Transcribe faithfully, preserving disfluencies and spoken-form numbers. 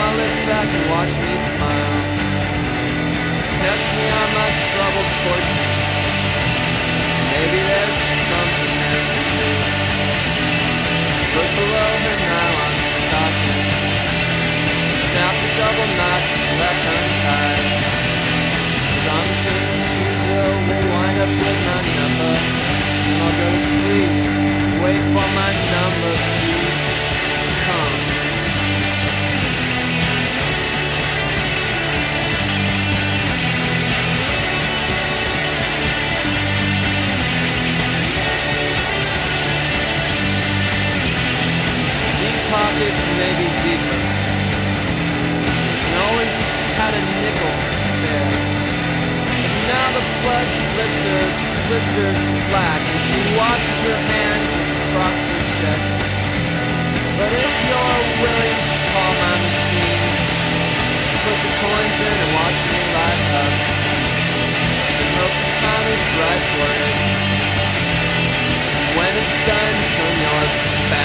my lips back and watch me smile. Catch me on my troubled portion. Maybe there's something there for you. Look below her nylon stockings. Snap the double knot she left untied. Some king chooser will wind up with my number, and I'll go to sleep, wait for my number to come. Pockets may be deeper, and always had a nickel to spare. But now the blood blister blisters black, and she washes her hands across her chest. But if you're willing to call my machine, put the coins in and watch me light up, and hope the time is right for it. When it's done, turn your back